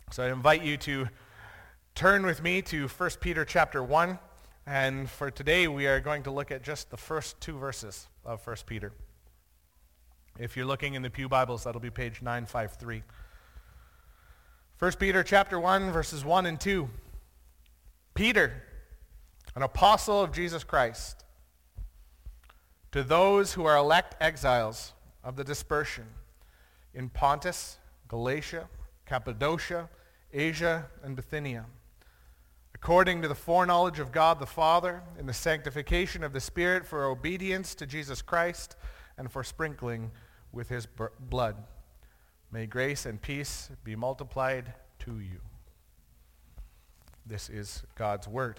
So I invite you to turn with me to 1 Peter chapter 1. And for today, we are going to look at just the first two verses of 1 Peter. If you're looking in the Pew Bibles, that'll be page 953. 1 Peter chapter 1, verses 1 and 2. Peter, an apostle of Jesus Christ, to those who are elect exiles of the dispersion in Pontus, Galatia, Cappadocia, Asia, and Bithynia, according to the foreknowledge of God the Father, in the sanctification of the Spirit, for obedience to Jesus Christ, and for sprinkling with his blood. May grace and peace be multiplied to you. This is God's word.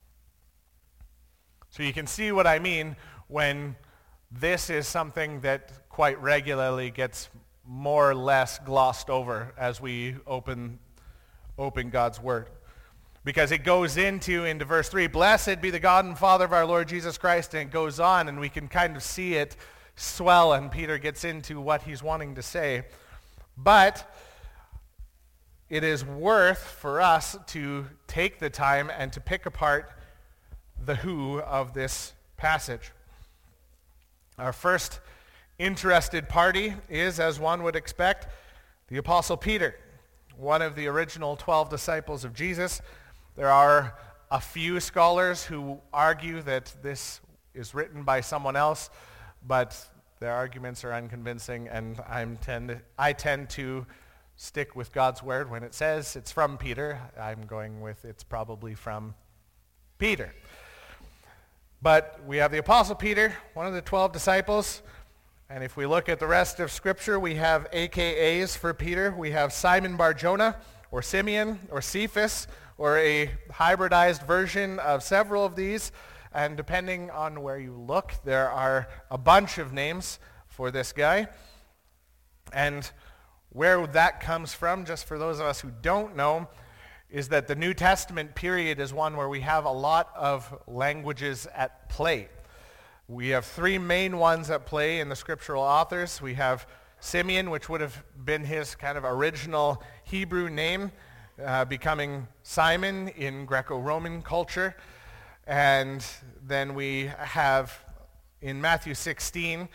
So you can see what I mean when this is something that quite regularly gets more or less glossed over as we open God's word. Because it goes into verse 3, blessed be the God and Father of our Lord Jesus Christ, and it goes on, and we can kind of see it swell, and Peter gets into what he's wanting to say. But it is worth for us to take the time and to pick apart the who of this passage. Our first interested party is, as one would expect, the Apostle Peter, one of the original 12 disciples of Jesus. There are a few scholars who argue that this is written by someone else, but their arguments are unconvincing, and I tend to stick with God's word. When it says it's from Peter, I'm going with it's probably from Peter. But we have the Apostle Peter, one of the 12 disciples. And if we look at the rest of Scripture, we have AKAs for Peter. We have Simon Bar-Jonah, or Simeon, or Cephas, or a hybridized version of several of these. And depending on where you look, there are a bunch of names for this guy. And where that comes from, just for those of us who don't know, is that the New Testament period is one where we have a lot of languages at play. We have three main ones at play in the scriptural authors. We have Simeon, which would have been his kind of original Hebrew name, becoming Simon in Greco-Roman culture. And then we have in Matthew 16,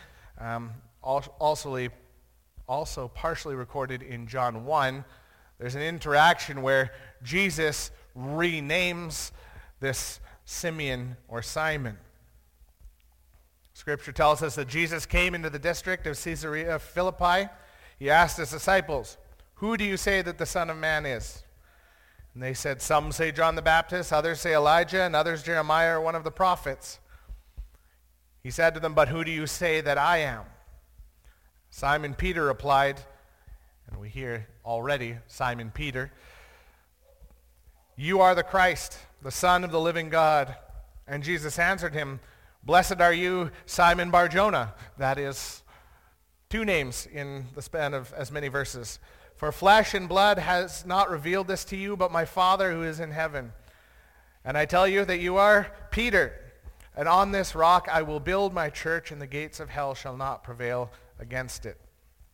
also partially recorded in John 1, there's an interaction where Jesus renames this Simeon or Simon. Scripture tells us that Jesus came into the district of Caesarea Philippi. He asked his disciples, who do you say that the Son of Man is? And they said, some say John the Baptist, others say Elijah, and others Jeremiah or one of the prophets. He said to them, but who do you say that I am? Simon Peter replied, and we hear already Simon Peter, you are the Christ, the Son of the living God. And Jesus answered him, blessed are you, Simon Bar-Jonah. That is two names in the span of as many verses. For flesh and blood has not revealed this to you, but my Father who is in heaven. And I tell you that you are Peter, and on this rock I will build my church, and the gates of hell shall not prevail against it.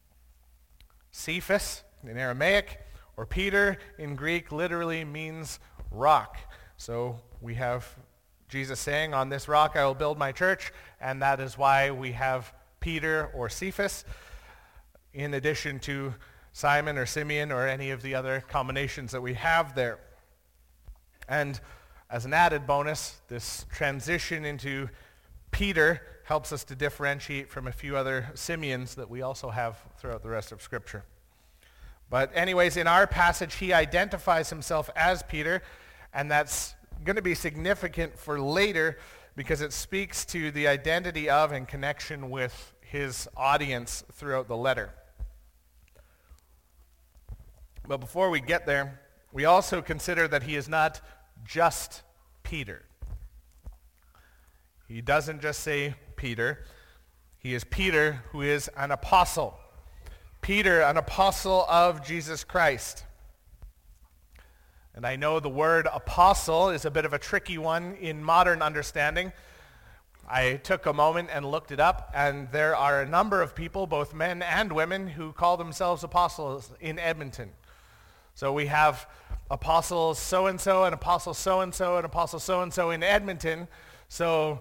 Cephas in Aramaic, or Peter in Greek, literally means rock. So we have Jesus saying, on this rock I will build my church, and that is why we have Peter or Cephas, in addition to Simon or Simeon or any of the other combinations that we have there. And as an added bonus, this transition into Peter helps us to differentiate from a few other Simeons that we also have throughout the rest of Scripture. But anyways, in our passage, he identifies himself as Peter, and that's going to be significant for later because it speaks to the identity of and connection with his audience throughout the letter. But before we get there, we also consider that he is not just Peter. He doesn't just say Peter. He is Peter, who is an apostle. Peter, an apostle of Jesus Christ. And I know the word apostle is a bit of a tricky one in modern understanding. I took a moment and looked it up, and there are a number of people, both men and women, who call themselves apostles in Edmonton. So we have apostle so-and-so and apostle so-and-so and apostle so-and-so in Edmonton. So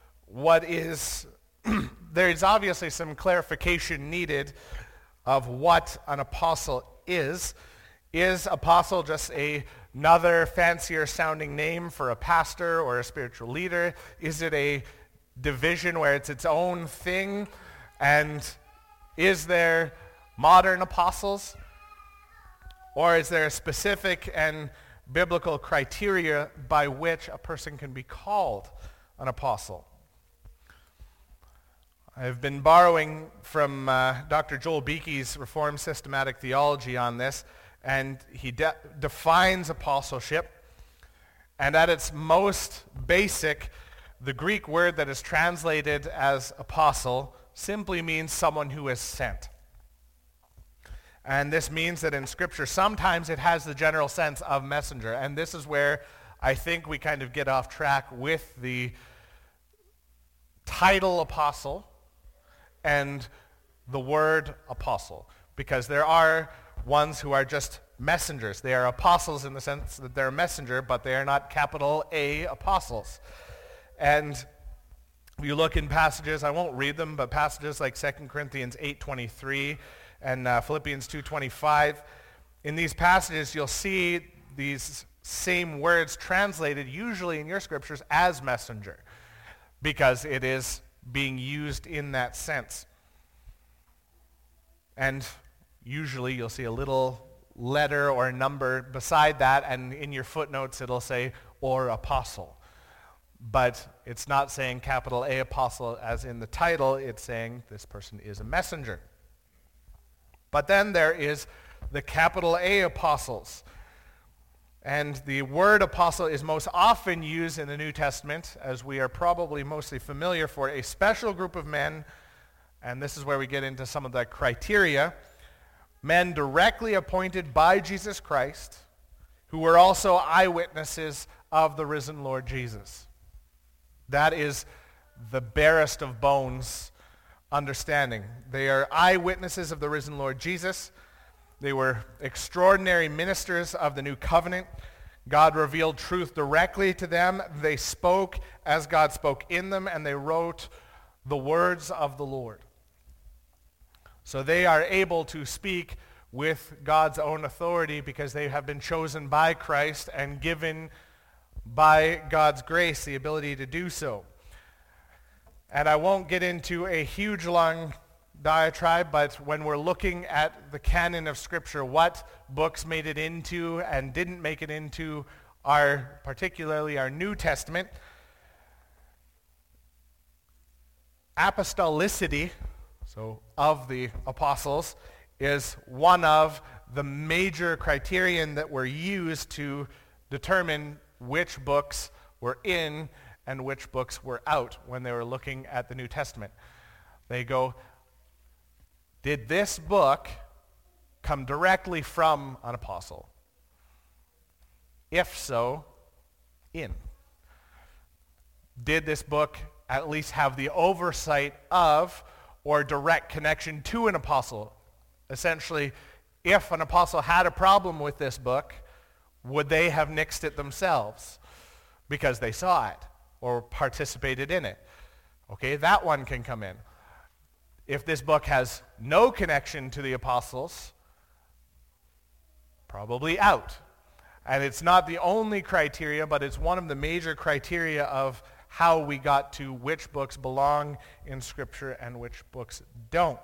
there's obviously some clarification needed of what an apostle is. Is apostle just another fancier sounding name for a pastor or a spiritual leader? Is it a division where it's its own thing? And is there modern apostles? Or is there a specific and biblical criteria by which a person can be called an apostle? I've been borrowing from Dr. Joel Beeke's Reformed Systematic Theology on this, and he defines apostleship. And at its most basic, the Greek word that is translated as apostle simply means someone who is sent. And this means that in Scripture, sometimes it has the general sense of messenger. And this is where I think we kind of get off track with the title apostle and the word apostle. Because there are ones who are just messengers. They are apostles in the sense that they're a messenger, but they are not capital A apostles. And if you look in passages, I won't read them, but passages like 2 Corinthians 8:23 and Philippians 2:25, in these passages you'll see these same words translated usually in your scriptures as messenger, because it is being used in that sense. And usually you'll see a little letter or number beside that, and in your footnotes it'll say, or apostle. But it's not saying capital A apostle as in the title, it's saying this person is a messenger. But then there is the capital A apostles. And the word apostle is most often used in the New Testament, as we are probably mostly familiar, for a special group of men, and this is where we get into some of the criteria, men directly appointed by Jesus Christ, who were also eyewitnesses of the risen Lord Jesus. That is the barest of bones understanding. They are eyewitnesses of the risen Lord Jesus. They were extraordinary ministers of the new covenant. God revealed truth directly to them. They spoke as God spoke in them, and they wrote the words of the Lord. So they are able to speak with God's own authority because they have been chosen by Christ and given by God's grace the ability to do so. And I won't get into a huge long diatribe, but when we're looking at the canon of Scripture, what books made it into and didn't make it into particularly our New Testament, apostolicity, so of the apostles, is one of the major criterion that were used to determine which books were in and which books were out when they were looking at the New Testament. They go, did this book come directly from an apostle? If so, in. Did this book at least have the oversight of or direct connection to an apostle? Essentially, if an apostle had a problem with this book, would they have nixed it themselves because they saw it or participated in it? Okay, that one can come in. If this book has no connection to the apostles, probably out. And it's not the only criteria, but it's one of the major criteria of how we got to which books belong in Scripture and which books don't.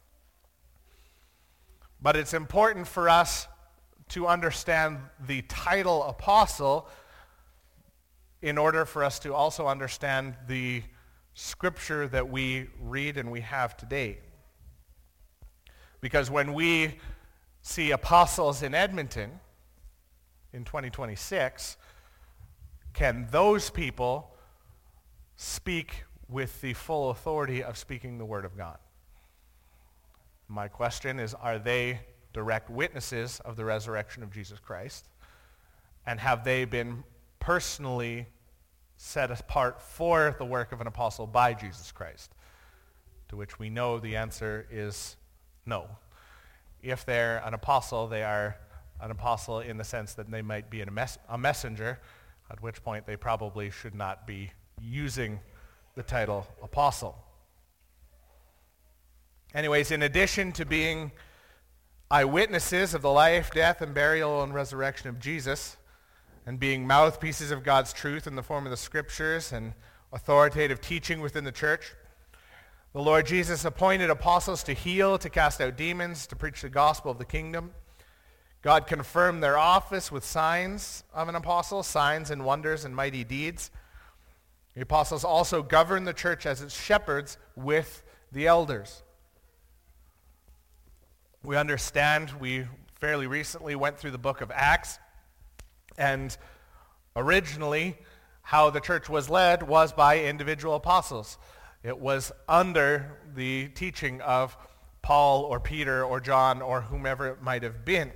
But it's important for us to understand the title apostle in order for us to also understand the Scripture that we read and we have today. Because when we see apostles in Edmonton in 2026, can those people speak with the full authority of speaking the Word of God? My question is, are they direct witnesses of the resurrection of Jesus Christ? And have they been personally set apart for the work of an apostle by Jesus Christ? To which we know the answer is no. If they're an apostle, they are an apostle in the sense that they might be a messenger, at which point they probably should not be using the title apostle. Anyways, in addition to being eyewitnesses of the life, death, and burial and resurrection of Jesus, and being mouthpieces of God's truth in the form of the scriptures and authoritative teaching within the church, the Lord Jesus appointed apostles to heal, to cast out demons, to preach the gospel of the kingdom. God confirmed their office with signs of an apostle, signs and wonders and mighty deeds. The apostles also governed the church as its shepherds with the elders. We understand, we fairly recently went through the book of Acts, and originally how the church was led was by individual apostles. It was under the teaching of Paul or Peter or John or whomever it might have been.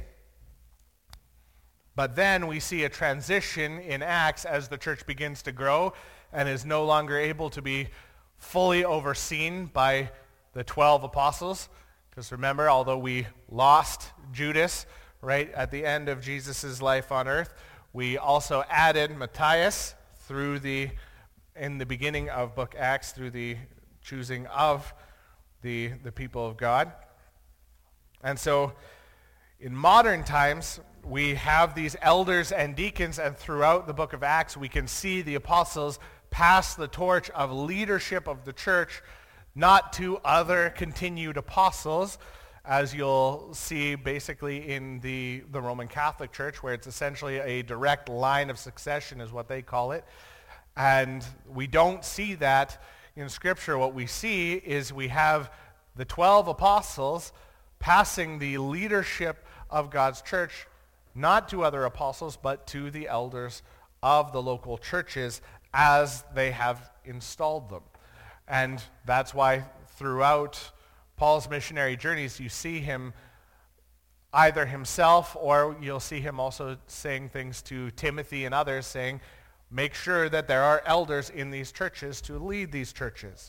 But then we see a transition in Acts as the church begins to grow and is no longer able to be fully overseen by the 12 apostles. Because remember, although we lost Judas right at the end of Jesus' life on earth, we also added Matthias in the beginning of book Acts through the choosing of the people of God. And so in modern times, we have these elders and deacons, and throughout the book of Acts, we can see the apostles pass the torch of leadership of the church not to other continued apostles, as you'll see basically in the Roman Catholic Church, where it's essentially a direct line of succession is what they call it. And we don't see that in Scripture. What we see is we have the 12 apostles passing the leadership of God's church not to other apostles, but to the elders of the local churches as they have installed them. And that's why throughout Paul's missionary journeys, you see him either himself, or you'll see him also saying things to Timothy and others, saying, make sure that there are elders in these churches to lead these churches.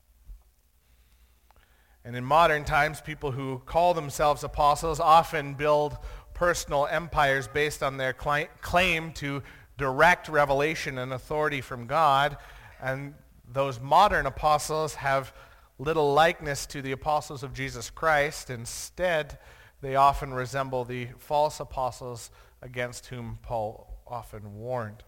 And in modern times, people who call themselves apostles often build personal empires based on their claim to direct revelation and authority from God. And those modern apostles have little likeness to the apostles of Jesus Christ. Instead, they often resemble the false apostles against whom Paul often warned.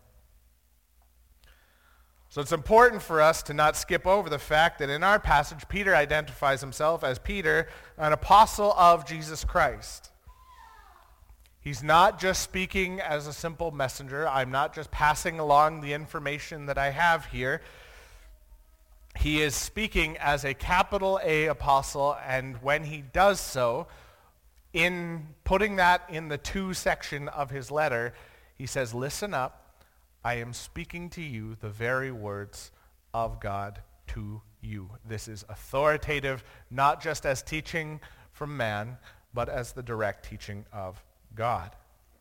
So it's important for us to not skip over the fact that in our passage, Peter identifies himself as Peter, an apostle of Jesus Christ. He's not just speaking as a simple messenger. I'm not just passing along the information that I have here. He is speaking as a capital A apostle, and when he does so, in putting that in the to section of his letter, he says, listen up. I am speaking to you the very words of God to you. This is authoritative, not just as teaching from man, but as the direct teaching of God.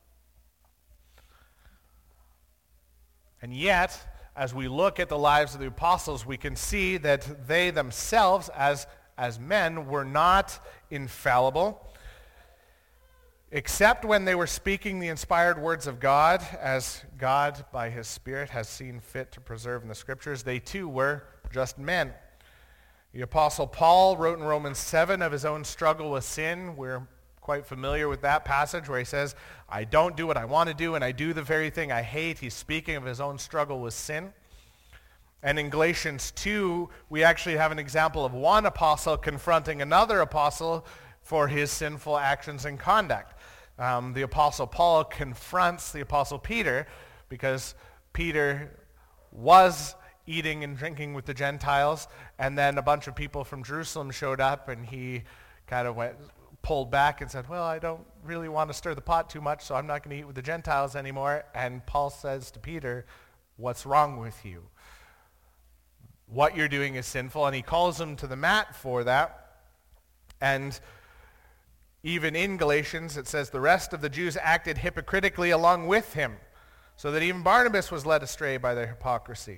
And yet, as we look at the lives of the apostles, we can see that they themselves, as men, were not infallible, except when they were speaking the inspired words of God, as God, by his Spirit, has seen fit to preserve in the Scriptures. They too were just men. The Apostle Paul wrote in Romans 7 of his own struggle with sin. We're quite familiar with that passage where he says, I don't do what I want to do, and I do the very thing I hate. He's speaking of his own struggle with sin. And in Galatians 2, we actually have an example of one apostle confronting another apostle for his sinful actions and conduct. The Apostle Paul confronts the Apostle Peter because Peter was eating and drinking with the Gentiles, and then a bunch of people from Jerusalem showed up, and he kind of pulled back and said, well, I don't really want to stir the pot too much, so I'm not going to eat with the Gentiles anymore. And Paul says to Peter, what's wrong with you? What you're doing is sinful, and he calls him to the mat for that. And even in Galatians, it says the rest of the Jews acted hypocritically along with him, so that even Barnabas was led astray by their hypocrisy.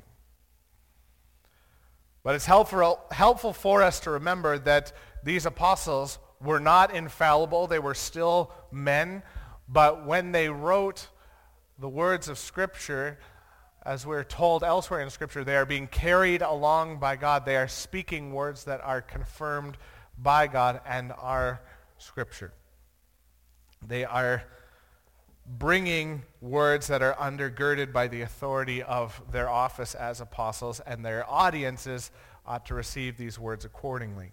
But it's helpful for us to remember that these apostles were not infallible. They were still men, But when they wrote the words of Scripture, as we're told elsewhere in Scripture, they are being carried along by God. They are speaking words that are confirmed by God and are Scripture. They are bringing words that are undergirded by the authority of their office as apostles, and their audiences ought to receive these words accordingly.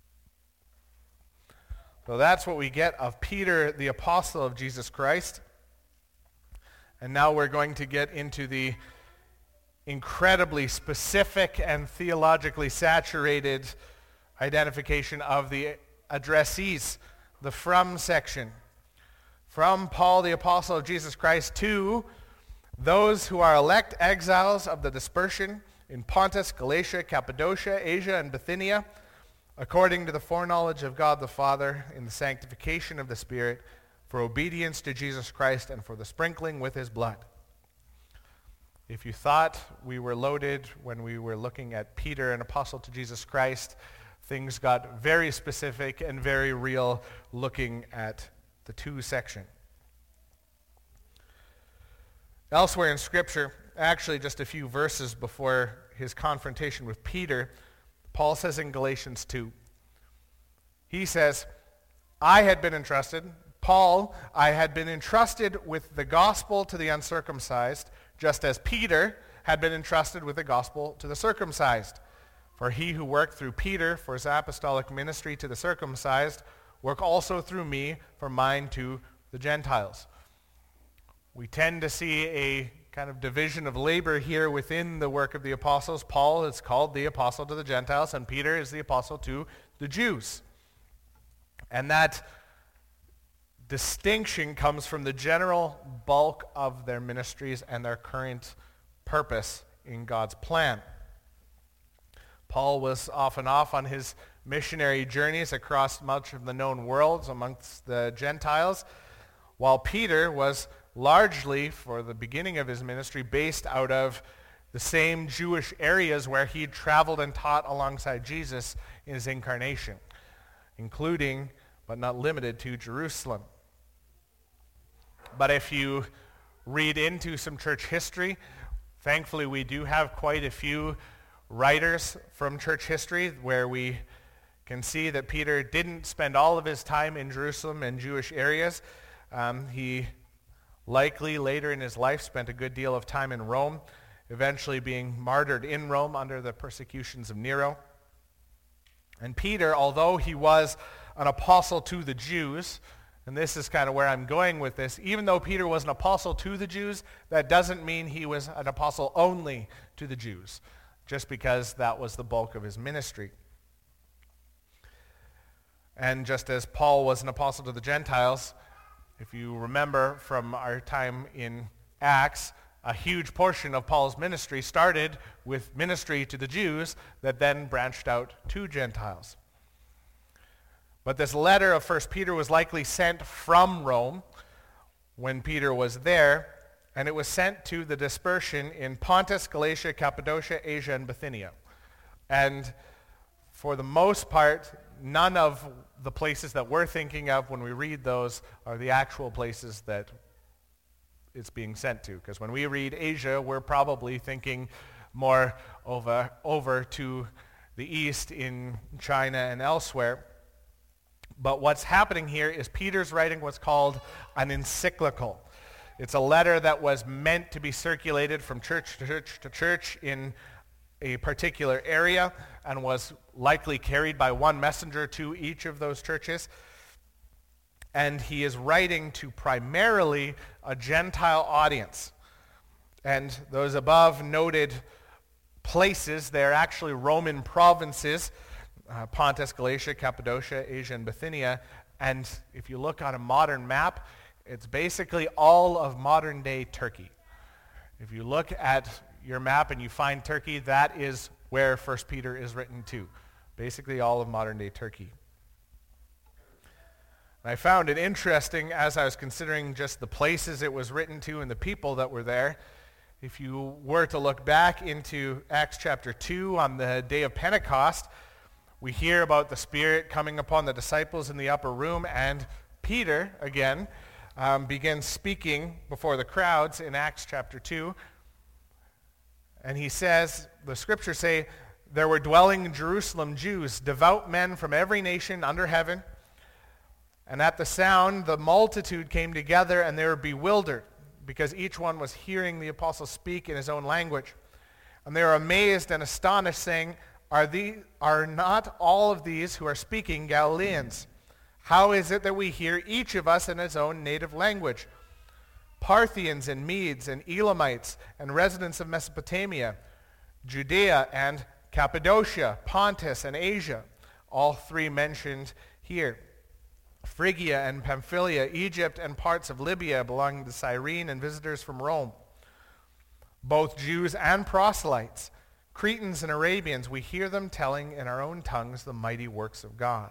So that's what we get of Peter, the apostle of Jesus Christ. And now we're going to get into the incredibly specific and theologically saturated identification of the addressees, the from section. From Paul, the apostle of Jesus Christ, to those who are elect exiles of the dispersion in Pontus, Galatia, Cappadocia, Asia, and Bithynia, according to the foreknowledge of God the Father, in the sanctification of the Spirit, for obedience to Jesus Christ and for the sprinkling with his blood. If you thought we were loaded when we were looking at Peter, an apostle to Jesus Christ, things got very specific and very real looking at the to section. Elsewhere in Scripture, actually just a few verses before his confrontation with Peter, Paul says in Galatians 2, he says, I had been entrusted with the gospel to the uncircumcised, just as Peter had been entrusted with the gospel to the circumcised. For he who worked through Peter for his apostolic ministry to the circumcised, work also through me for mine to the Gentiles. We tend to see a kind of division of labor here within the work of the apostles. Paul is called the apostle to the Gentiles, and Peter is the apostle to the Jews. And that distinction comes from the general bulk of their ministries and their current purpose in God's plan. Paul was off and off on his missionary journeys across much of the known world amongst the Gentiles, while Peter was largely, for the beginning of his ministry, based out of the same Jewish areas where he traveled and taught alongside Jesus in his incarnation, including, but not limited to, Jerusalem. But if you read into some church history, thankfully we do have quite a few writers from church history where we can see that Peter didn't spend all of his time in Jerusalem and Jewish areas. He likely later in his life spent a good deal of time in Rome, eventually being martyred in Rome under the persecutions of Nero. And Peter, although he was an apostle to the Jews, and this is kind of where I'm going with this, even though Peter was an apostle to the Jews, that doesn't mean he was an apostle only to the Jews, just because that was the bulk of his ministry. And just as Paul was an apostle to the Gentiles, if you remember from our time in Acts, a huge portion of Paul's ministry started with ministry to the Jews that then branched out to Gentiles. But this letter of 1 Peter was likely sent from Rome when Peter was there, and it was sent to the dispersion in Pontus, Galatia, Cappadocia, Asia, and Bithynia. And for the most part, none of the places that we're thinking of when we read those are the actual places that it's being sent to. Because when we read Asia, we're probably thinking more over to the east in China and elsewhere. But what's happening here is Peter's writing what's called an encyclical. It's a letter that was meant to be circulated from church to church to church in a particular area and was likely carried by one messenger to each of those churches. And he is writing to primarily a Gentile audience. And those above noted places, they're actually Roman provinces, Pontus, Galatia, Cappadocia, Asia, and Bithynia. And if you look on a modern map, it's basically all of modern-day Turkey. If you look at your map and you find Turkey, that is where 1 Peter is written to. Basically all of modern-day Turkey. And I found it interesting as I was considering just the places it was written to and the people that were there. If you were to look back into Acts chapter 2 on the day of Pentecost, we hear about the Spirit coming upon the disciples in the upper room, and Peter, again, begins speaking before the crowds in Acts chapter 2. And he says, the scriptures say, there were dwelling in Jerusalem Jews, devout men from every nation under heaven. And at the sound, the multitude came together, and they were bewildered, because each one was hearing the apostle speak in his own language. And they were amazed and astonished, saying, Are not all of these who are speaking Galileans? How is it that we hear each of us in his own native language? Parthians and Medes and Elamites and residents of Mesopotamia, Judea and Cappadocia, Pontus and Asia, all three mentioned here. Phrygia and Pamphylia, Egypt and parts of Libya belonging to Cyrene, and visitors from Rome. Both Jews and proselytes, Cretans and Arabians, we hear them telling in our own tongues the mighty works of God.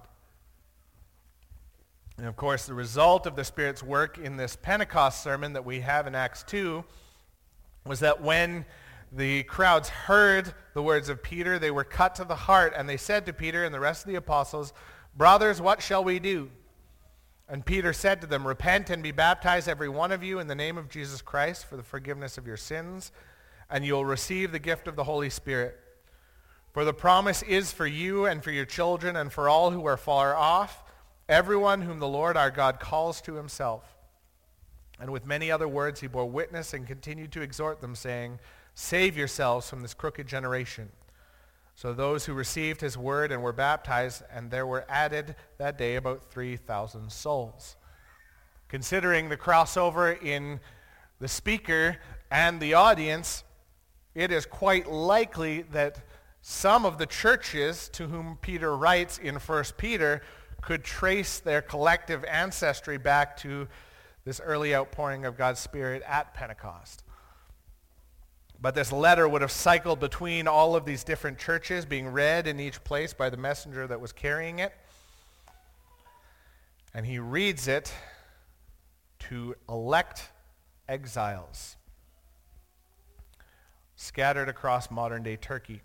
And of course, the result of the Spirit's work in this Pentecost sermon that we have in Acts 2 was that when the crowds heard the words of Peter, they were cut to the heart, and they said to Peter and the rest of the apostles, Brothers, what shall we do? And Peter said to them, Repent and be baptized every one of you in the name of Jesus Christ for the forgiveness of your sins, and you will receive the gift of the Holy Spirit. For the promise is for you and for your children and for all who are far off, everyone whom the Lord our God calls to himself. And with many other words he bore witness and continued to exhort them, saying, Save yourselves from this crooked generation. So those who received his word and were baptized, and there were added that day about 3,000 souls. Considering the crossover in the speaker and the audience, it is quite likely that some of the churches to whom Peter writes in 1 Peter could trace their collective ancestry back to this early outpouring of God's Spirit at Pentecost. But this letter would have cycled between all of these different churches, being read in each place by the messenger that was carrying it. And he reads it to elect exiles scattered across modern-day Turkey.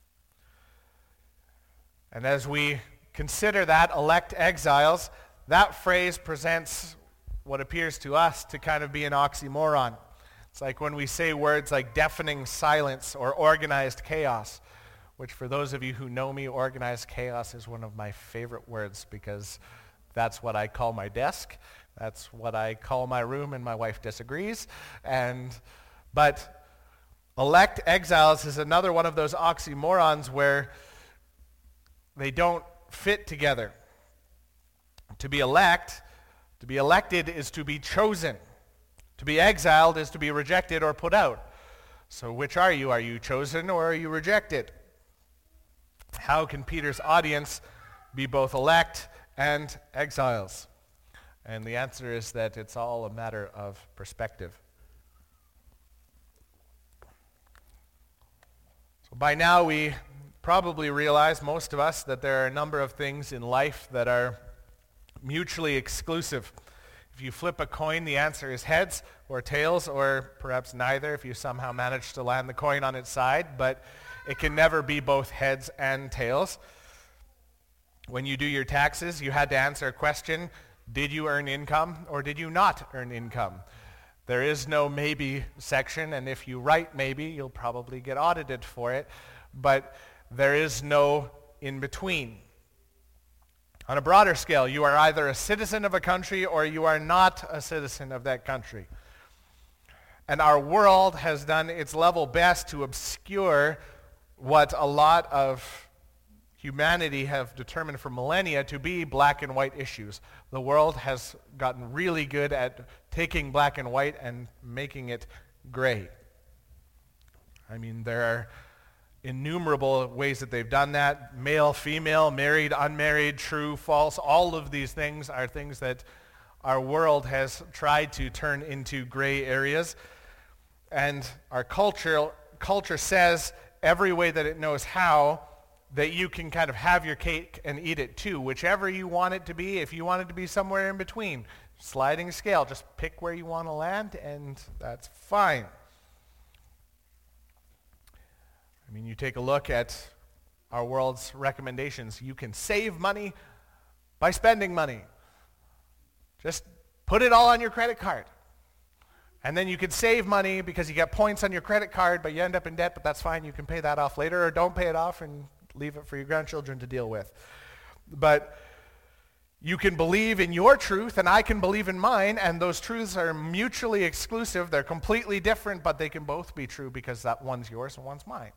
And as we consider that, elect exiles, that phrase presents what appears to us to kind of be an oxymoron. It's like when we say words like deafening silence or organized chaos, which for those of you who know me, organized chaos is one of my favorite words because that's what I call my desk. That's what I call my room, and my wife disagrees. But elect exiles is another one of those oxymorons where they don't fit together. To be elected is to be chosen. To be exiled is to be rejected or put out. So which are you? Are you chosen or are you rejected? How can Peter's audience be both elect and exiles? And the answer is that it's all a matter of perspective. So by now we probably realize, most of us, that there are a number of things in life that are mutually exclusive. If you flip a coin, the answer is heads or tails, or perhaps neither if you somehow manage to land the coin on its side, but it can never be both heads and tails. When you do your taxes, you had to answer a question: did you earn income or did you not earn income? There is no maybe section, and if you write maybe, you'll probably get audited for it, but there is no in between. On a broader scale, you are either a citizen of a country or you are not a citizen of that country. And our world has done its level best to obscure what a lot of humanity have determined for millennia to be black and white issues. The world has gotten really good at taking black and white and making it gray. I mean, there are innumerable ways that they've done that. Male, female, married, unmarried, true, false. All of these things are things that our world has tried to turn into gray areas. And our culture says every way that it knows how that you can kind of have your cake and eat it too, whichever you want it to be. If you want it to be somewhere in between, sliding scale, just pick where you want to land and that's fine. I mean, you take a look at our world's recommendations. You can save money by spending money. Just put it all on your credit card. And then you can save money because you get points on your credit card, but you end up in debt, but that's fine. You can pay that off later, or don't pay it off and leave it for your grandchildren to deal with. But you can believe in your truth, and I can believe in mine, and those truths are mutually exclusive. They're completely different, but they can both be true because that one's yours and one's mine.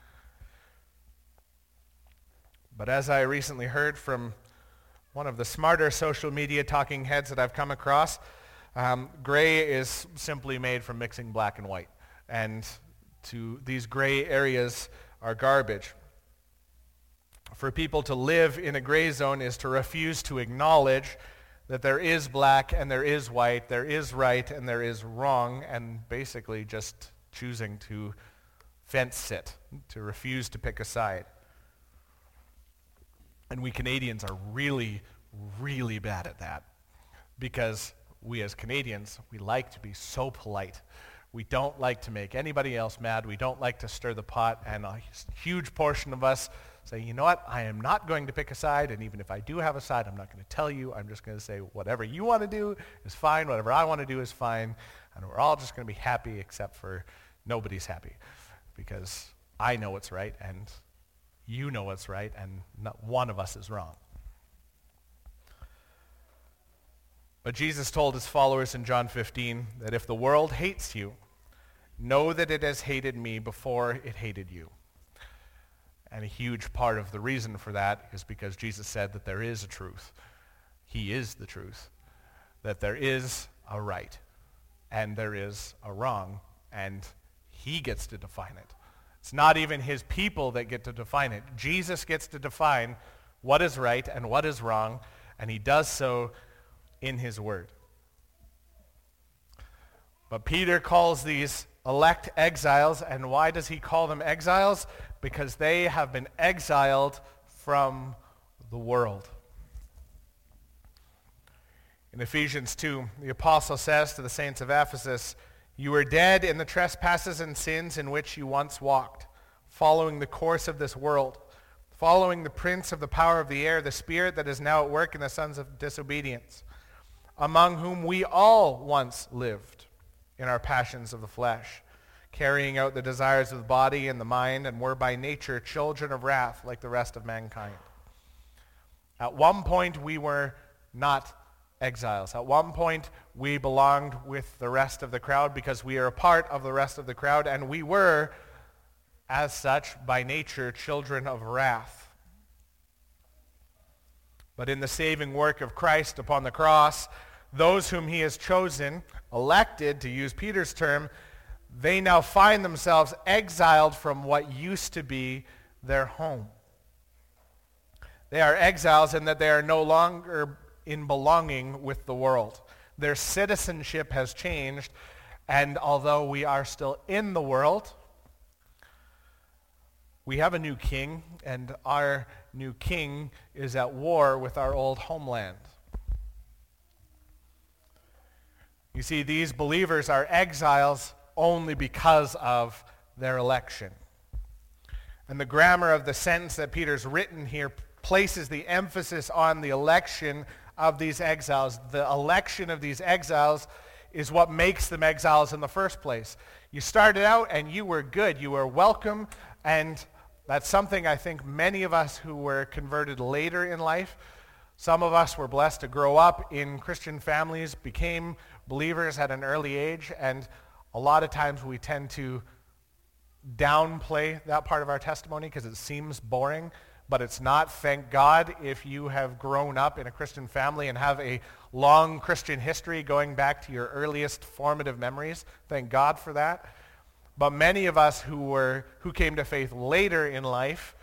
But as I recently heard from one of the smarter social media talking heads that I've come across, gray is simply made from mixing black and white. And these gray areas are garbage. For people to live in a gray zone is to refuse to acknowledge that there is black and there is white, there is right and there is wrong, and basically just choosing to fence sit, to refuse to pick a side. And we Canadians are really, really bad at that, because we as Canadians, we like to be so polite. We don't like to make anybody else mad. We don't like to stir the pot, and a huge portion of us say, you know what, I am not going to pick a side, and even if I do have a side, I'm not going to tell you. I'm just going to say whatever you want to do is fine, whatever I want to do is fine, and we're all just going to be happy except for nobody's happy, because I know what's right, and you know what's right, and not one of us is wrong. But Jesus told his followers in John 15 that if the world hates you, know that it has hated me before it hated you. And a huge part of the reason for that is because Jesus said that there is a truth. He is the truth. That there is a right and there is a wrong, and he gets to define it. It's not even his people that get to define it. Jesus gets to define what is right and what is wrong, and he does so in his word. But Peter calls these elect exiles, and why does he call them exiles? Because they have been exiled from the world. In Ephesians 2, the apostle says to the saints of Ephesus, "You were dead in the trespasses and sins in which you once walked, following the course of this world, following the prince of the power of the air, the spirit that is now at work in the sons of disobedience, among whom we all once lived in our passions of the flesh, carrying out the desires of the body and the mind, and were by nature children of wrath like the rest of mankind." At one point we were not exiles. At one point we belonged with the rest of the crowd because we are a part of the rest of the crowd, and we were, as such, by nature children of wrath. But in the saving work of Christ upon the cross, those whom he has chosen, elected, to use Peter's term, they now find themselves exiled from what used to be their home. They are exiles in that they are no longer in belonging with the world. Their citizenship has changed, and although we are still in the world, we have a new king, and our new king is at war with our old homeland. You see, these believers are exiles only because of their election. And the grammar of the sentence that Peter's written here places the emphasis on the election of these exiles. The election of these exiles is what makes them exiles in the first place. You started out and you were good. You were welcome, and that's something I think many of us who were converted later in life, some of us were blessed to grow up in Christian families, became believers at an early age, and a lot of times we tend to downplay that part of our testimony because it seems boring, but it's not. Thank God if you have grown up in a Christian family and have a long Christian history going back to your earliest formative memories. Thank God for that. But many of us who came to faith later in life,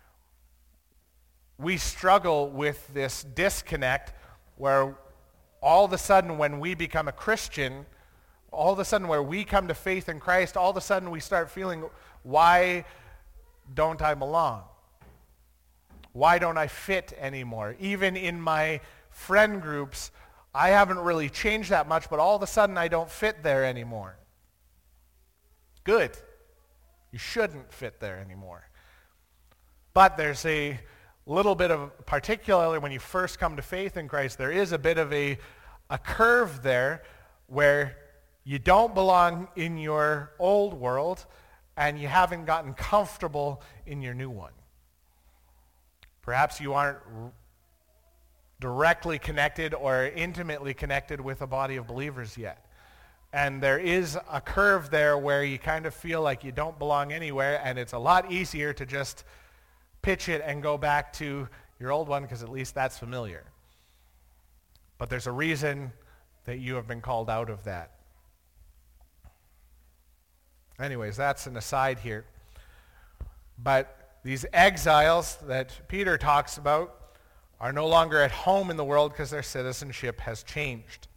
we struggle with this disconnect where all of a sudden when we become a Christian, all of a sudden where we come to faith in Christ, all of a sudden we start feeling, why don't I belong? Why don't I fit anymore? Even in my friend groups, I haven't really changed that much, but all of a sudden I don't fit there anymore. Good. You shouldn't fit there anymore. But there's a little bit of, particularly when you first come to faith in Christ, there is a bit of a a curve there where you don't belong in your old world and you haven't gotten comfortable in your new one. Perhaps you aren't directly connected or intimately connected with a body of believers yet. And there is a curve there where you kind of feel like you don't belong anywhere, and it's a lot easier to just pitch it and go back to your old one because at least that's familiar. But there's a reason that you have been called out of that. Anyways, that's an aside here. But these exiles that Peter talks about are no longer at home in the world because their citizenship has changed.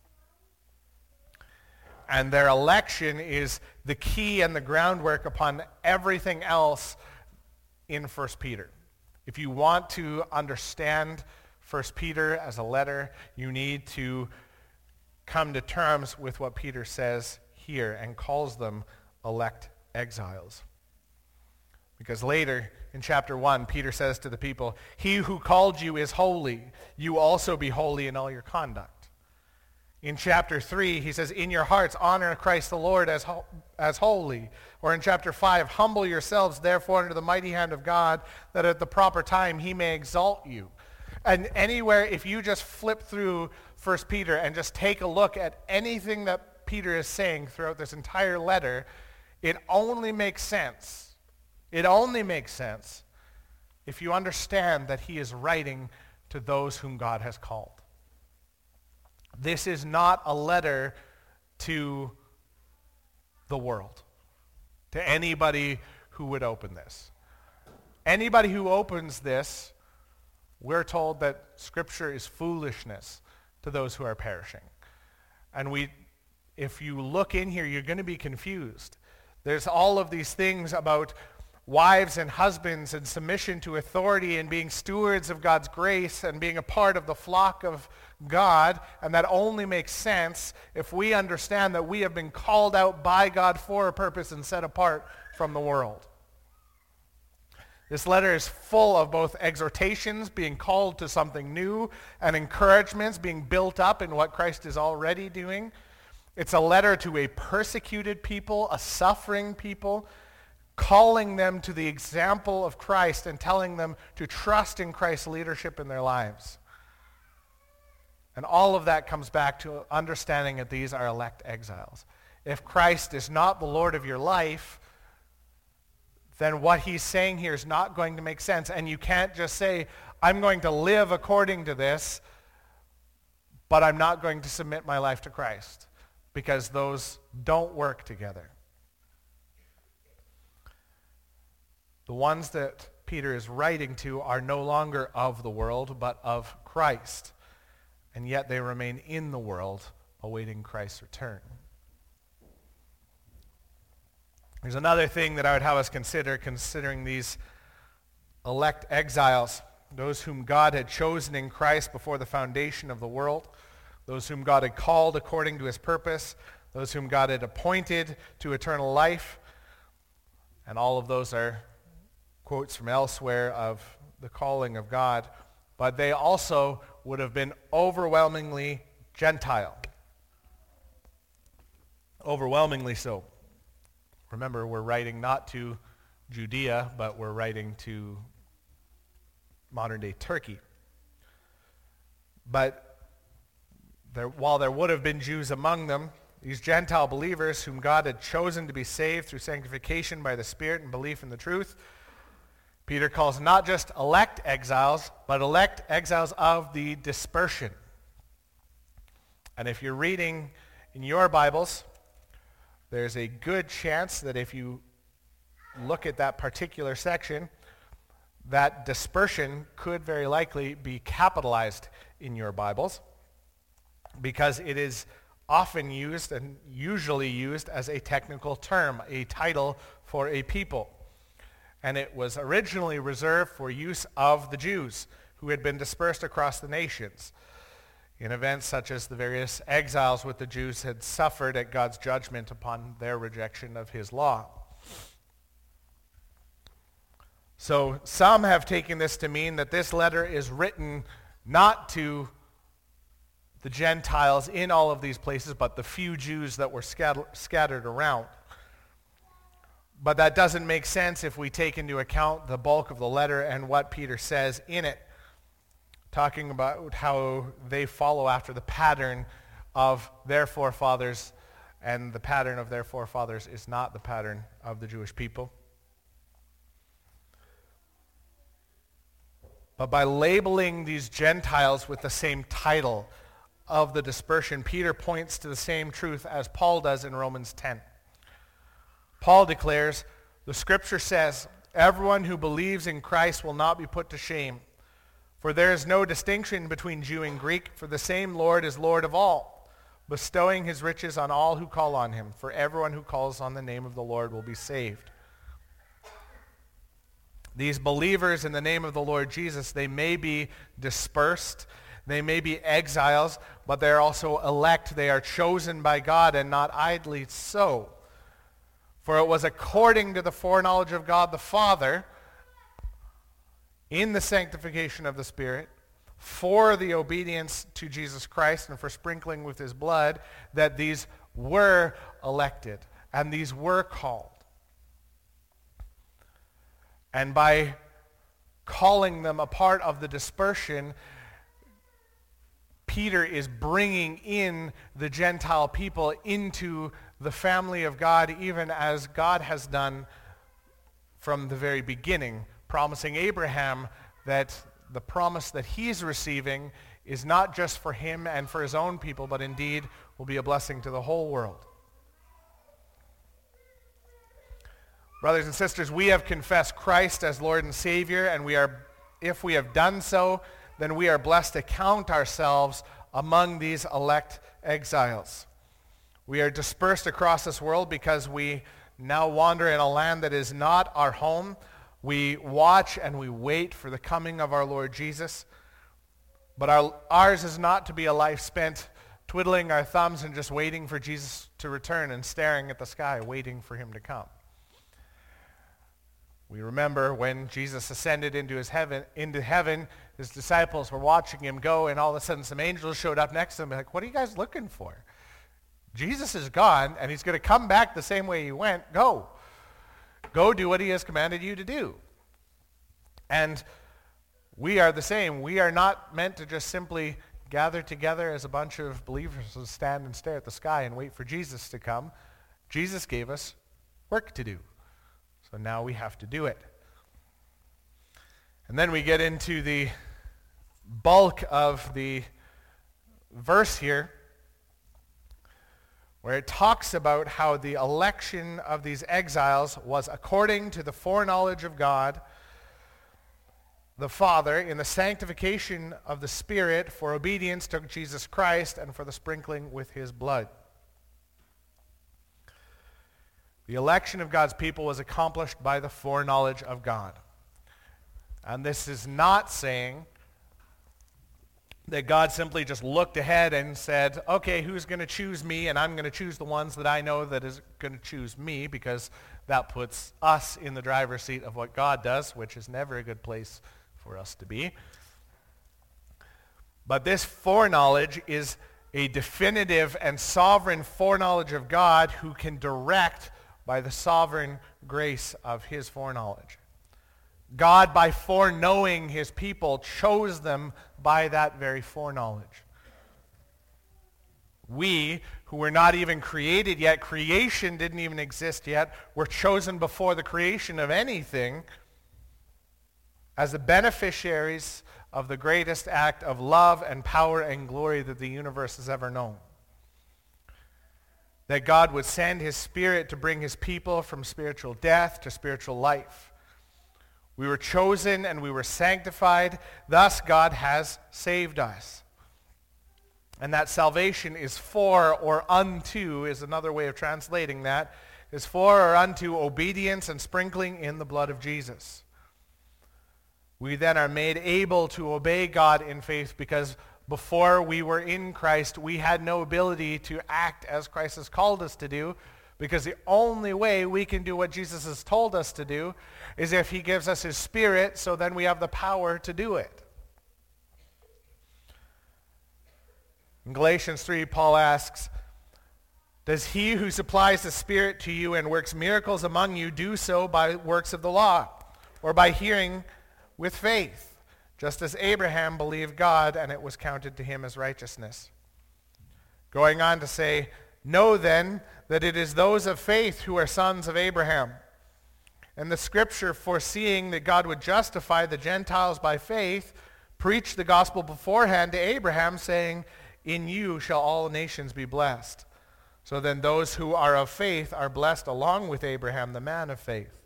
And their election is the key and the groundwork upon everything else in 1 Peter. If you want to understand 1 Peter as a letter, you need to come to terms with what Peter says here and calls them elect exiles. Because later in chapter 1, Peter says to the people, "He who called you is holy. You also be holy in all your conduct." In chapter 3, he says, "In your hearts honor Christ the Lord as holy." Or in chapter 5, "Humble yourselves therefore under the mighty hand of God, that at the proper time he may exalt you." And anywhere, if you just flip through 1 Peter and just take a look at anything that Peter is saying throughout this entire letter, it only makes sense. It only makes sense if you understand that he is writing to those whom God has called. This is not a letter to the world, to anybody who would open this. Anybody who opens this, we're told that Scripture is foolishness to those who are perishing. And if you look in here, you're going to be confused. There's all of these things about wives and husbands and submission to authority and being stewards of God's grace and being a part of the flock of God, and that only makes sense if we understand that we have been called out by God for a purpose and set apart from the world. This letter is full of both exhortations, being called to something new, and encouragements, being built up in what Christ is already doing. It's a letter to a persecuted people, a suffering people, calling them to the example of Christ and telling them to trust in Christ's leadership in their lives. And all of that comes back to understanding that these are elect exiles. If Christ is not the Lord of your life, then what he's saying here is not going to make sense. And you can't just say, I'm going to live according to this, but I'm not going to submit my life to Christ, because those don't work together. The ones that Peter is writing to are no longer of the world, but of Christ. And yet they remain in the world, awaiting Christ's return. There's another thing that I would have us consider, considering these elect exiles, those whom God had chosen in Christ before the foundation of the world, those whom God had called according to his purpose, those whom God had appointed to eternal life. And all of those are quotes from elsewhere of the calling of God, but they also would have been overwhelmingly Gentile. Overwhelmingly so. Remember, we're writing not to Judea, but we're writing to modern-day Turkey. But while there would have been Jews among them, these Gentile believers whom God had chosen to be saved through sanctification by the Spirit and belief in the truth, Peter calls not just elect exiles, but elect exiles of the dispersion. And if you're reading in your Bibles, there's a good chance that if you look at that particular section, that dispersion could very likely be capitalized in your Bibles, because it is often used and usually used as a technical term, a title for a people. And it was originally reserved for use of the Jews who had been dispersed across the nations in events such as the various exiles which the Jews had suffered at God's judgment upon their rejection of his law. So some have taken this to mean that this letter is written not to the Gentiles in all of these places, but the few Jews that were scattered around. But that doesn't make sense if we take into account the bulk of the letter and what Peter says in it, talking about how they follow after the pattern of their forefathers, and the pattern of their forefathers is not the pattern of the Jewish people. But by labeling these Gentiles with the same title of the dispersion, Peter points to the same truth as Paul does in Romans 10. Paul declares, the scripture says, everyone who believes in Christ will not be put to shame. For there is no distinction between Jew and Greek, for the same Lord is Lord of all, bestowing his riches on all who call on him. For everyone who calls on the name of the Lord will be saved. These believers in the name of the Lord Jesus, they may be dispersed, they may be exiles, but they are also elect. They are chosen by God, and not idly so. For it was according to the foreknowledge of God the Father, in the sanctification of the Spirit, for the obedience to Jesus Christ and for sprinkling with his blood, that these were elected and these were called. And by calling them a part of the dispersion, Peter is bringing in the Gentile people into the family of God, even as God has done from the very beginning, promising Abraham that the promise that he's receiving is not just for him and for his own people, but indeed will be a blessing to the whole world. Brothers and sisters, we have confessed Christ as Lord and Savior, and if we have done so, then we are blessed to count ourselves among these elect exiles. We are dispersed across this world because we now wander in a land that is not our home. We watch and we wait for the coming of our Lord Jesus. But ours is not to be a life spent twiddling our thumbs and just waiting for Jesus to return and staring at the sky, waiting for him to come. We remember when Jesus ascended into heaven, his disciples were watching him go, and all of a sudden some angels showed up next to him, like, what are you guys looking for? Jesus is gone, and he's going to come back the same way he went. Go. Go do what he has commanded you to do. And we are the same. We are not meant to just simply gather together as a bunch of believers and stand and stare at the sky and wait for Jesus to come. Jesus gave us work to do. So now we have to do it. And then we get into the bulk of the verse here, where it talks about how the election of these exiles was according to the foreknowledge of God the Father in the sanctification of the Spirit for obedience to Jesus Christ and for the sprinkling with his blood. The election of God's people was accomplished by the foreknowledge of God. And this is not saying that God simply just looked ahead and said, okay, who's going to choose me? And I'm going to choose the ones that I know that is going to choose me, because that puts us in the driver's seat of what God does, which is never a good place for us to be. But this foreknowledge is a definitive and sovereign foreknowledge of God who can direct by the sovereign grace of his foreknowledge. God, by foreknowing his people, chose them by that very foreknowledge. We, who were not even created yet, creation didn't even exist yet, were chosen before the creation of anything as the beneficiaries of the greatest act of love and power and glory that the universe has ever known. That God would send his Spirit to bring his people from spiritual death to spiritual life. We were chosen and we were sanctified. Thus, God has saved us. And that salvation is for or unto, is another way of translating that, is for or unto obedience and sprinkling in the blood of Jesus. We then are made able to obey God in faith, because before we were in Christ, we had no ability to act as Christ has called us to do, because the only way we can do what Jesus has told us to do is if he gives us his Spirit, so then we have the power to do it. In Galatians 3, Paul asks, does he who supplies the Spirit to you and works miracles among you do so by works of the law or by hearing with faith, just as Abraham believed God and it was counted to him as righteousness? Going on to say, know then that it is those of faith who are sons of Abraham. And the scripture, foreseeing that God would justify the Gentiles by faith, preached the gospel beforehand to Abraham, saying, in you shall all nations be blessed. So then those who are of faith are blessed along with Abraham, the man of faith.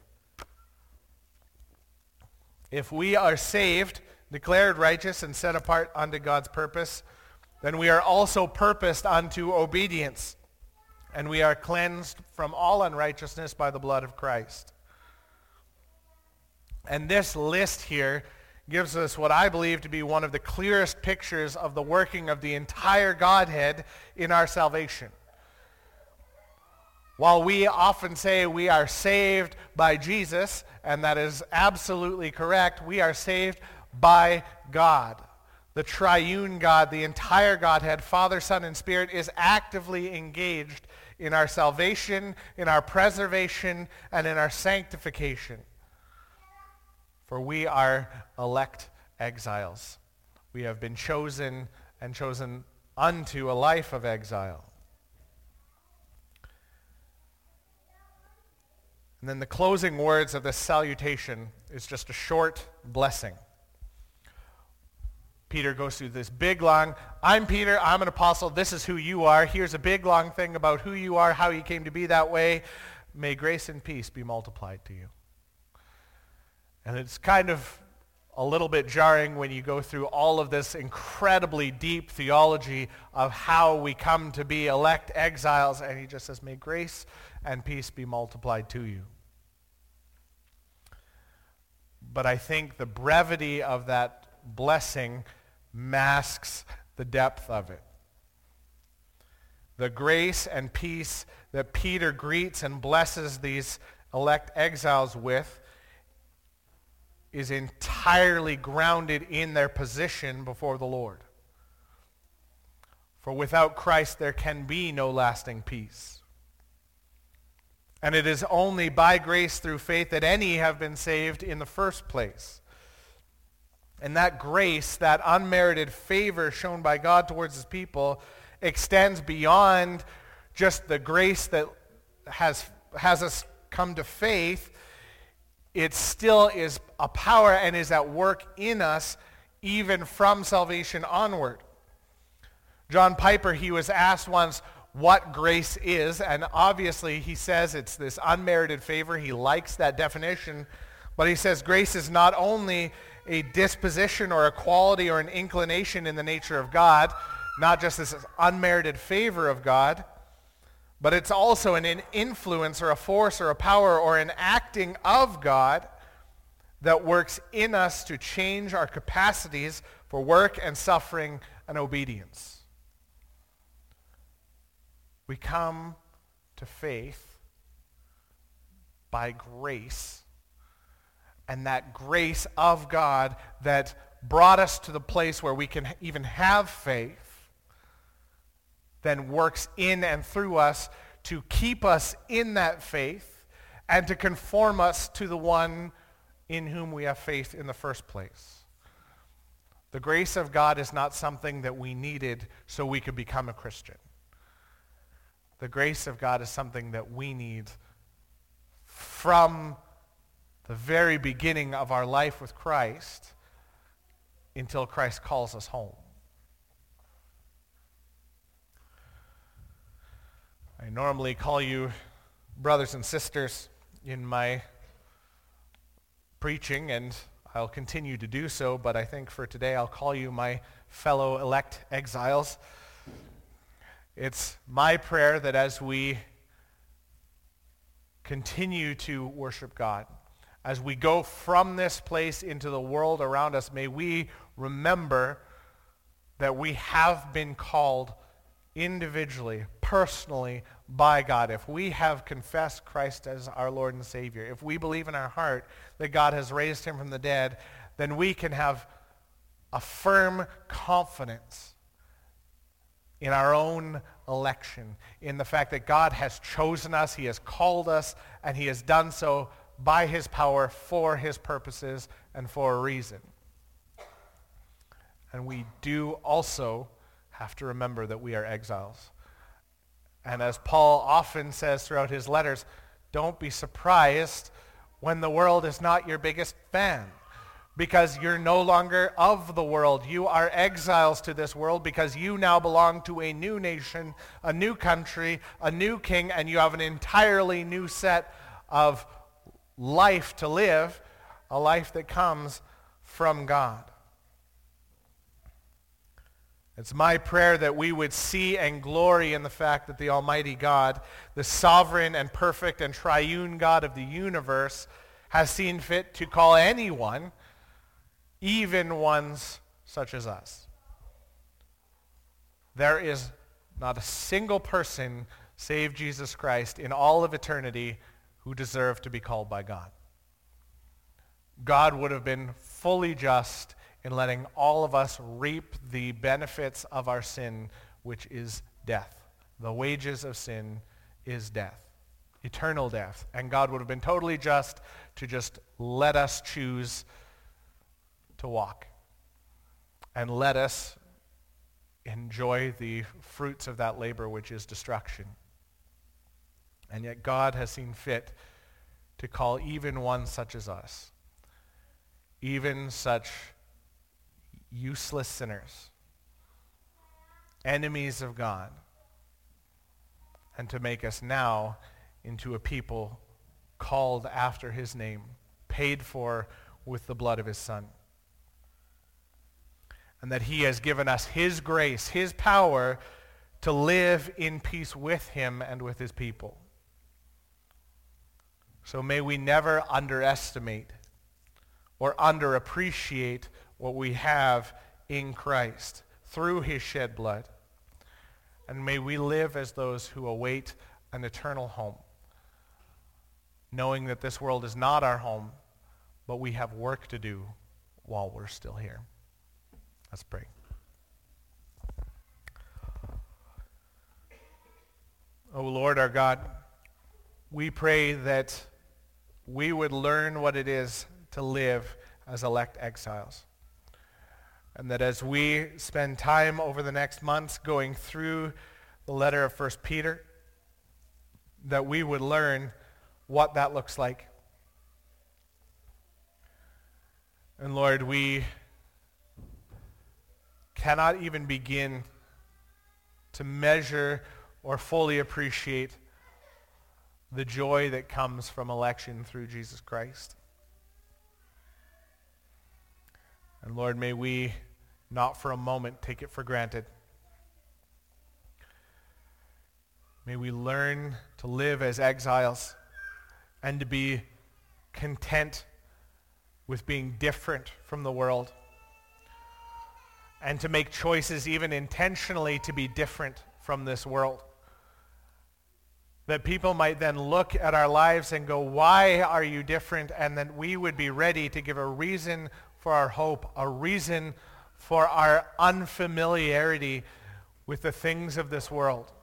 If we are saved, declared righteous, and set apart unto God's purpose, then we are also purposed unto obedience, and we are cleansed from all unrighteousness by the blood of Christ. And this list here gives us what I believe to be one of the clearest pictures of the working of the entire Godhead in our salvation. While we often say we are saved by Jesus, and that is absolutely correct, we are saved by God. The triune God, the entire Godhead, Father, Son, and Spirit, is actively engaged in our salvation, in our preservation, and in our sanctification. For we are elect exiles. We have been chosen and chosen unto a life of exile. And then the closing words of this salutation is just a short blessing. Peter goes through this big, long, I'm Peter, I'm an apostle, this is who you are. Here's a big, long thing about who you are, how you came to be that way. May grace and peace be multiplied to you. And it's kind of a little bit jarring when you go through all of this incredibly deep theology of how we come to be elect exiles, and he just says, may grace and peace be multiplied to you. But I think the brevity of that blessing masks the depth of it. The grace and peace that Peter greets and blesses these elect exiles with is entirely grounded in their position before the Lord. For without Christ there can be no lasting peace. And it is only by grace through faith that any have been saved in the first place. And that grace, that unmerited favor shown by God towards his people, extends beyond just the grace that has us come to faith. It still is a power and is at work in us even from salvation onward. John Piper, he was asked once what grace is, and obviously he says it's this unmerited favor. He likes that definition, but he says grace is not only a disposition or a quality or an inclination in the nature of God, not just this unmerited favor of God, but it's also an influence or a force or a power or an acting of God that works in us to change our capacities for work and suffering and obedience. We come to faith by grace, and that grace of God that brought us to the place where we can even have faith then works in and through us to keep us in that faith and to conform us to the one in whom we have faith in the first place. The grace of God is not something that we needed so we could become a Christian. The grace of God is something that we need from the very beginning of our life with Christ until Christ calls us home. I normally call you brothers and sisters in my preaching, and I'll continue to do so, but I think for today I'll call you my fellow elect exiles. It's my prayer that as we continue to worship God, as we go from this place into the world around us, may we remember that we have been called individually, personally, by God. If we have confessed Christ as our Lord and Savior, if we believe in our heart that God has raised him from the dead, then we can have a firm confidence in our own election, in the fact that God has chosen us, he has called us, and he has done so by his power for his purposes and for a reason. And we do also have to remember that we are exiles. And as Paul often says throughout his letters, don't be surprised when the world is not your biggest fan, because you're no longer of the world. You are exiles to this world because you now belong to a new nation, a new country, a new king, and you have an entirely new set of life to live, a life that comes from God. It's my prayer that we would see and glory in the fact that the Almighty God, the sovereign and perfect and triune God of the universe, has seen fit to call anyone, even ones such as us. There is not a single person save Jesus Christ in all of eternity who deserved to be called by God. God would have been fully just in letting all of us reap the benefits of our sin, which is death. The wages of sin is death, eternal death. And God would have been totally just to just let us choose to walk and let us enjoy the fruits of that labor, which is destruction. And yet God has seen fit to call even one such as us, even such useless sinners, enemies of God, and to make us now into a people called after his name, paid for with the blood of his Son. And that he has given us his grace, his power to live in peace with him and with his people. So may we never underestimate or underappreciate what we have in Christ through his shed blood. And may we live as those who await an eternal home, knowing that this world is not our home, but we have work to do while we're still here. Let's pray. O Lord our God, we pray that we would learn what it is to live as elect exiles. And that as we spend time over the next months going through the letter of 1 Peter, that we would learn what that looks like. And Lord, we cannot even begin to measure or fully appreciate the joy that comes from election through Jesus Christ. And Lord, may we not for a moment take it for granted. May we learn to live as exiles and to be content with being different from the world, and to make choices even intentionally to be different from this world. That people might then look at our lives and go, why are you different? And then we would be ready to give a reason for our hope, a reason for our unfamiliarity with the things of this world.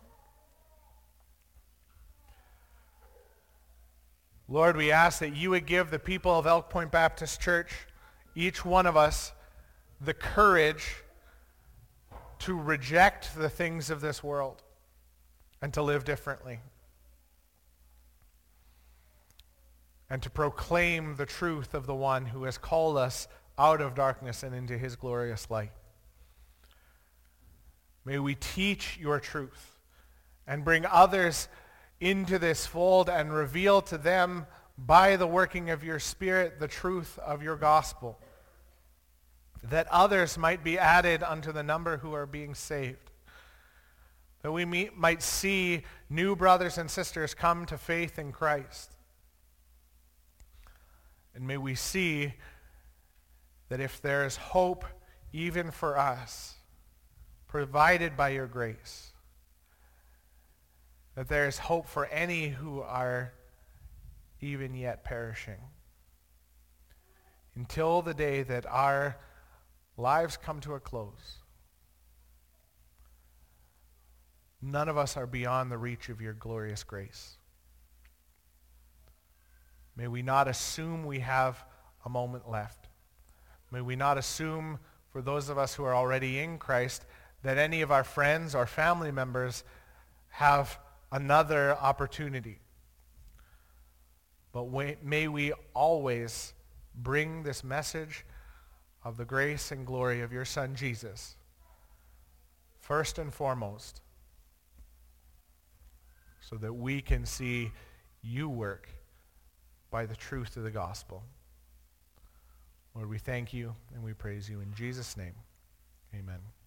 Lord, we ask that you would give the people of Elk Point Baptist Church, each one of us, the courage to reject the things of this world and to live differently, and to proclaim the truth of the one who has called us out of darkness and into his glorious light. May we teach your truth and bring others into this fold and reveal to them by the working of your Spirit the truth of your gospel, that others might be added unto the number who are being saved, that we might see new brothers and sisters come to faith in Christ. And may we see that if there is hope even for us, provided by your grace, that there is hope for any who are even yet perishing, until the day that our lives come to a close. None of us are beyond the reach of your glorious grace. May we not assume we have a moment left. May we not assume, for those of us who are already in Christ, that any of our friends or family members have another opportunity. But may we always bring this message of the grace and glory of your Son Jesus first and foremost, so that we can see you work by the truth of the gospel. Lord, we thank you and we praise you in Jesus' name. Amen.